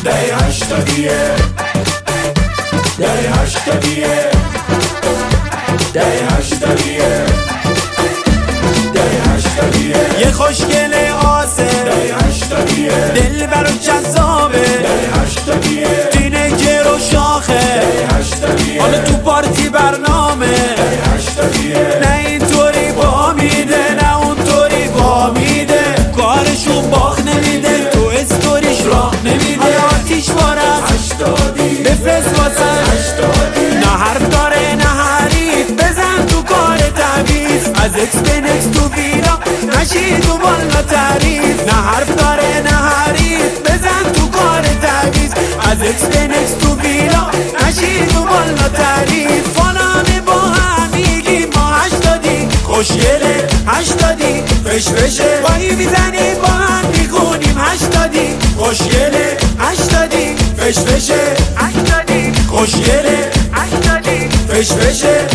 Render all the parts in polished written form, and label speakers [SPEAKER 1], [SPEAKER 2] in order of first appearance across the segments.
[SPEAKER 1] دهه هشتادیه دهه هشتادیه دهه هشتادیه دهه هشتادیه
[SPEAKER 2] یه خوشگل آسه
[SPEAKER 1] دهه هشتادیه
[SPEAKER 2] دلبر و جذابه
[SPEAKER 1] دهه هشتادیه
[SPEAKER 2] تینیجر و شاخه
[SPEAKER 1] دهه هشتادیه
[SPEAKER 2] حالا تو پارتی برنامه
[SPEAKER 1] دهه هشتادیه
[SPEAKER 2] نه اینطوری با میده نه اونطوری با میده کارشون باخ نمیده تو استوریش راه نمیده آتیش بارد
[SPEAKER 1] هشتادی
[SPEAKER 2] بفرست واسه
[SPEAKER 1] هشتادی
[SPEAKER 2] نه حرف داره نه حریف بزن تو کار تعویض از اکس به نکس تو ویلا نشی تو بالا تعریف نه حرف داره نه حریف بزن تو کار تعویض از اکس به نکس تو ویلا نشی تو بالا تعریف فلانه با هم میگیم ما هشتادی خوشگله هشتادی فشفشه بایی میزنیم با هم میخونیم هشتادی خوشگله هشتادی فشفشه هشتادی خوشگله هشتادی فشفشه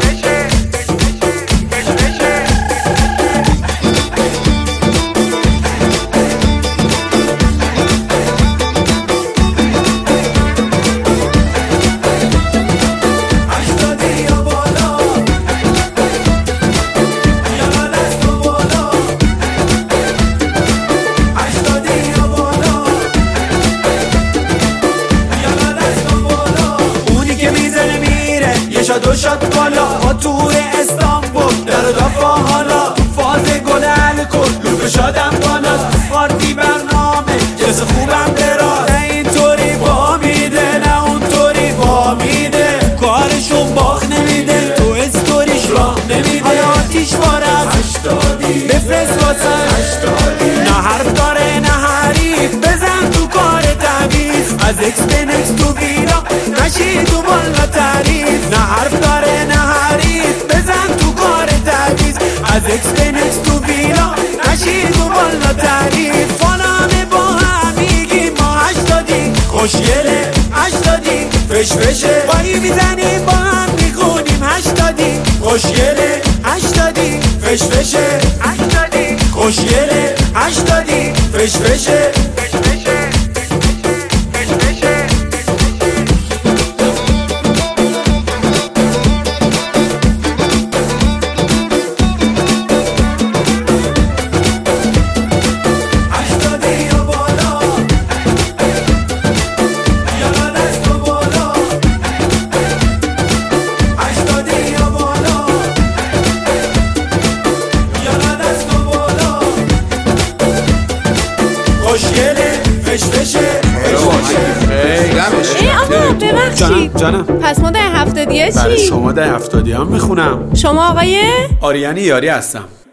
[SPEAKER 2] دو شات بالا با تور استانبول در دفا حالا فاز گل الکل لوب شادم بالا پارتی برنامه جز خوبم دراز نه اینطوری با میده نه اونطوری با میده کارشون باخ نمیده تو استوریش راه نمیده آتیش بارد
[SPEAKER 1] هشتادی
[SPEAKER 2] بفرست واسه
[SPEAKER 1] هشتادی
[SPEAKER 2] نه حرف داره نه حریف بزن تو کار تعویض از اکس به نکس تو ویلا نشی تو بالا تعریف نه حرف داره نه حریف بزن تو کار تعویض از اکس به نکس تو ویلا نشی تو بالا تعریف فلانه با هم میگیم ما هشتادی خوشگله هشتادی فشفشه بایی میزنیم با هم میخونیم هشتادی خوشگله هشتادی فشفشه هشتادی خوشگله هشتادی فشفشه خوشگله فشفشه
[SPEAKER 3] ای آقا ببخشید
[SPEAKER 2] جانم
[SPEAKER 3] پس ما 10 هفتادیه چی؟
[SPEAKER 2] برای شما 10 هفتادی هم میخونم.
[SPEAKER 3] شما آقای؟
[SPEAKER 2] آریانی یاری هستم.